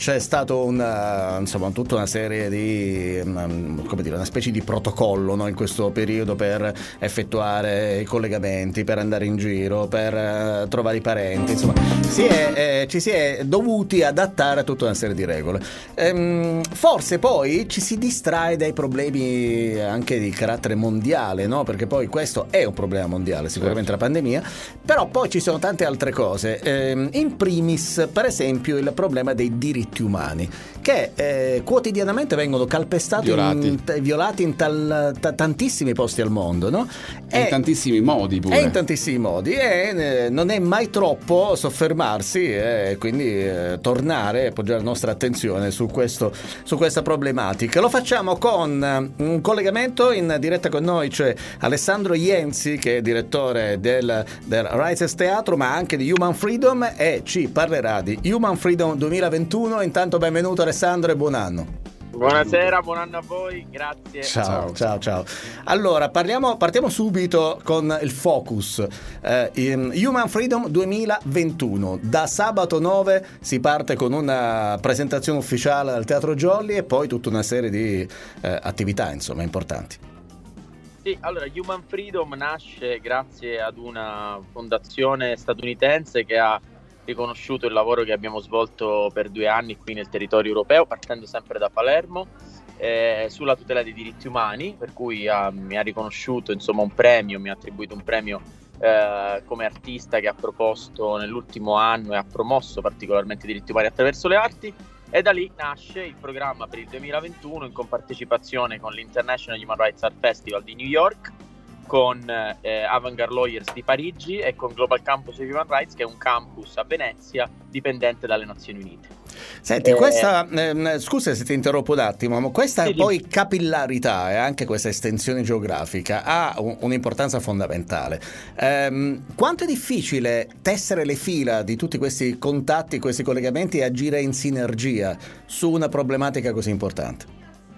c'è stato insomma tutta una serie di come dire, una specie di protocollo, no, in questo periodo per effettuare i collegamenti, per andare in giro, per trovare i parenti, insomma ci si è dovuti adattare a tutta una serie di regole. Forse poi ci si distrae dai problemi anche di carattere mondiale, no? Perché poi questo è un problema mondiale, sicuramente la pandemia, però poi ci sono tante altre cose, in primis per esempio il problema dei diritti umani che quotidianamente vengono calpestati, violati in tantissimi posti al mondo, no? In tantissimi modi pure. E in tantissimi modi, e non è mai troppo soffermarsi e quindi tornare e poggiare la nostra attenzione su questa problematica. Lo facciamo con un collegamento in diretta con noi, c'è Alessandro Jensi, che è direttore del Rises Teatro ma anche di Human Freedom, e ci parlerà di Human Freedom 2021. Intanto benvenuto Alessandro e buon anno. Buonasera, buon anno a voi, grazie. Ciao. Allora, partiamo subito con il focus. Human Freedom 2021. Da sabato 9 si parte con una presentazione ufficiale al Teatro Jolly e poi tutta una serie di attività, insomma, importanti. Sì, allora, Human Freedom nasce grazie ad una fondazione statunitense che ha riconosciuto il lavoro che abbiamo svolto per 2 anni qui nel territorio europeo, partendo sempre da Palermo, sulla tutela dei diritti umani, per cui mi ha riconosciuto un premio, mi ha attribuito un premio come artista che ha proposto nell'ultimo anno e ha promosso particolarmente i diritti umani attraverso le arti, e da lì nasce il programma per il 2021 in compartecipazione con l'International Human Rights Art Festival di New York, con Avantgarde Lawyers di Parigi e con Global Campus of Human Rights, che è un campus a Venezia dipendente dalle Nazioni Unite. Senti, questa scusa se ti interrompo un attimo, ma questa sì, poi capillarità e anche questa estensione geografica ha un'importanza fondamentale. Quanto è difficile tessere le fila di tutti questi contatti, questi collegamenti e agire in sinergia su una problematica così importante?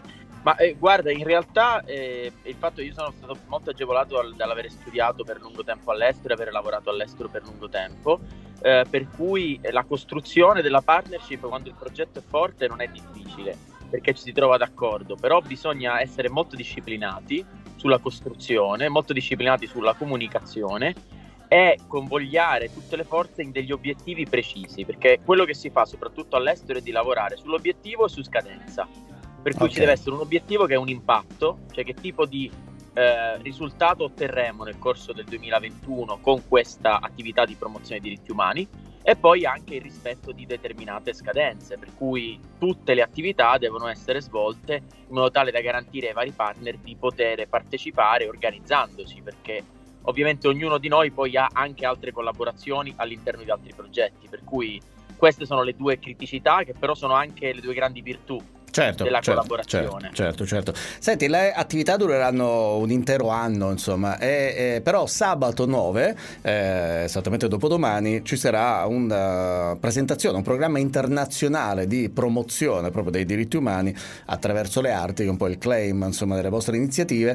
Ma guarda, in realtà il fatto che io sono stato molto agevolato dall'aver studiato per lungo tempo all'estero e aver lavorato all'estero per lungo tempo, per cui la costruzione della partnership quando il progetto è forte non è difficile, perché ci si trova d'accordo, però bisogna essere molto disciplinati sulla costruzione, molto disciplinati sulla comunicazione e convogliare tutte le forze in degli obiettivi precisi, perché quello che si fa soprattutto all'estero è di lavorare sull'obiettivo e su scadenza. Per cui ci deve essere un obiettivo che è un impatto, cioè che tipo di risultato otterremo nel corso del 2021 con questa attività di promozione dei diritti umani, e poi anche il rispetto di determinate scadenze, per cui tutte le attività devono essere svolte in modo tale da garantire ai vari partner di poter partecipare organizzandosi, perché ovviamente ognuno di noi poi ha anche altre collaborazioni all'interno di altri progetti, per cui queste sono le 2 criticità che però sono anche le 2 grandi virtù della collaborazione. Certo. Senti, le attività dureranno un intero anno, insomma, però sabato 9, esattamente dopodomani, ci sarà una presentazione, un programma internazionale di promozione proprio dei diritti umani attraverso le arti, che è un po' il claim, insomma, delle vostre iniziative,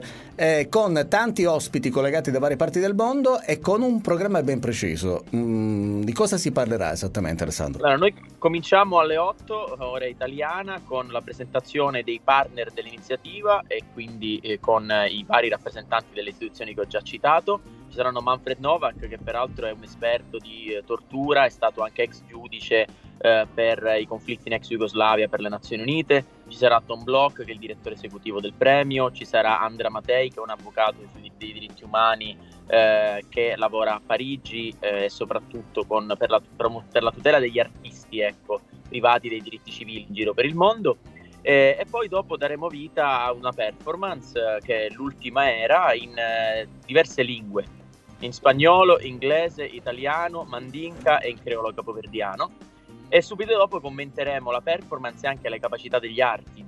con tanti ospiti collegati da varie parti del mondo e con un programma ben preciso. Di cosa si parlerà esattamente, Alessandro? Allora, noi cominciamo alle 8, ora italiana, con la presentazione dei partner dell'iniziativa e quindi con i vari rappresentanti delle istituzioni che ho già citato. Ci saranno Manfred Novak, che peraltro è un esperto di tortura, è stato anche ex giudice per i conflitti in ex Jugoslavia per le Nazioni Unite. Ci sarà Tom Bloch, che è il direttore esecutivo del premio. Ci sarà Andrea Matei, che è un avvocato dei diritti umani che lavora a Parigi e soprattutto per la tutela degli artisti privati dei diritti civili in giro per il mondo. E poi dopo daremo vita a una performance che è l'ultima era in diverse lingue, in spagnolo, inglese, italiano, mandinka e in creolo capoverdiano, e subito dopo commenteremo la performance e anche le capacità delle arti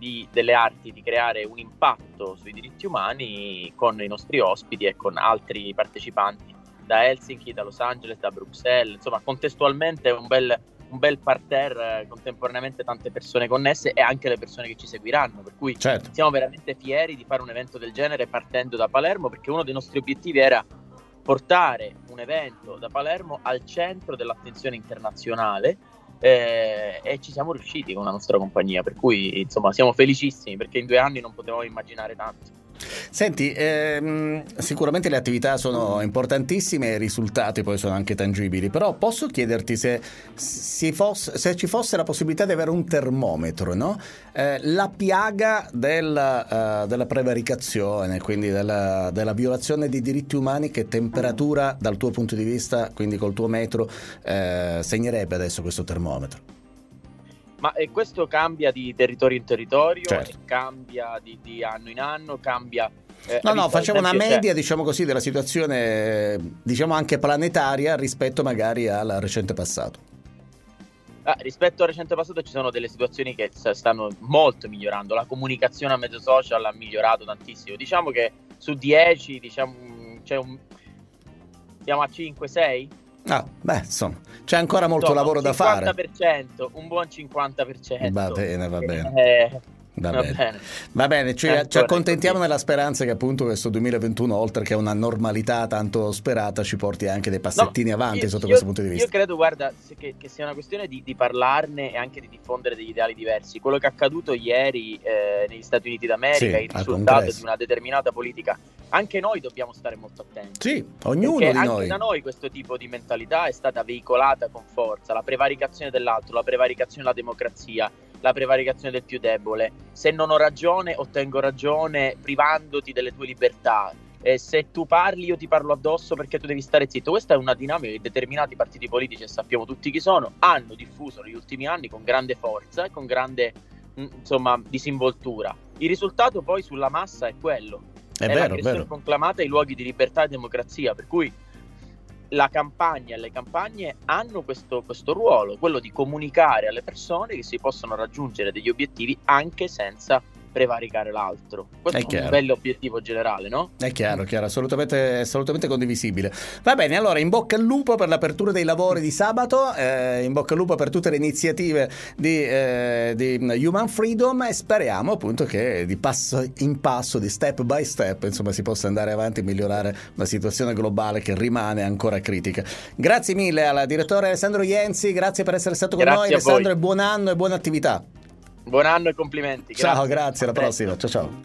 di creare un impatto sui diritti umani con i nostri ospiti e con altri partecipanti da Helsinki, da Los Angeles, da Bruxelles. Insomma, contestualmente un bel parterre, contemporaneamente tante persone connesse e anche le persone che ci seguiranno, per cui siamo veramente fieri di fare un evento del genere partendo da Palermo, perché uno dei nostri obiettivi era portare un evento da Palermo al centro dell'attenzione internazionale e ci siamo riusciti con la nostra compagnia, per cui insomma siamo felicissimi, perché in 2 anni non potevamo immaginare tanto. Senti, sicuramente le attività sono importantissime e i risultati poi sono anche tangibili, però posso chiederti se ci fosse la possibilità di avere un termometro, no? La piaga della prevaricazione, quindi della violazione dei diritti umani, che temperatura dal tuo punto di vista, quindi col tuo metro, segnerebbe adesso questo termometro? Ma questo cambia di territorio in territorio, Certo. e cambia di anno in anno, cambia. No, facevo una esempio, media, diciamo così, della situazione, diciamo anche planetaria, rispetto magari al recente passato. Rispetto al recente passato ci sono delle situazioni che stanno molto migliorando. La comunicazione a mezzo social ha migliorato tantissimo. Diciamo che su 10, diciamo, siamo a 5-6. Beh, insomma, c'è ancora molto lavoro da fare. 50%, un buon 50%. Va bene. Va bene, ci accontentiamo nella speranza che appunto questo 2021, oltre che una normalità tanto sperata, ci porti anche dei passettini avanti sotto questo punto di vista. Io credo, guarda, che sia una questione di parlarne e anche di diffondere degli ideali diversi. Quello che è accaduto ieri negli Stati Uniti d'America, il risultato di una determinata politica, anche noi dobbiamo stare molto attenti. Sì, ognuno perché di anche noi. Da noi questo tipo di mentalità è stata veicolata con forza, la prevaricazione dell'altro, la prevaricazione della democrazia, la prevaricazione del più debole. Se non ho ragione, ottengo ragione privandoti delle tue libertà. Se tu parli, io ti parlo addosso perché tu devi stare zitto. Questa è una dinamica che determinati partiti politici, e sappiamo tutti chi sono, hanno diffuso negli ultimi anni con grande forza e con grande disinvoltura. Il risultato poi sulla massa è quello. È l'aggressione conclamata ai luoghi di libertà e democrazia, per cui la campagna e le campagne hanno questo ruolo, quello di comunicare alle persone che si possono raggiungere degli obiettivi anche senza prevaricare l'altro. Questo è un bello obiettivo generale, no? È chiaro, assolutamente condivisibile. Va bene, allora in bocca al lupo per l'apertura dei lavori di sabato, in bocca al lupo per tutte le iniziative di Human Freedom, e speriamo appunto che di passo in passo, di step by step, insomma, si possa andare avanti e migliorare una situazione globale che rimane ancora critica. Grazie mille al direttore Alessandro Jensi, grazie per essere stato con noi, Alessandro, e buon anno e buona attività. Buon anno e complimenti. Ciao, grazie, alla prossima. Ciao.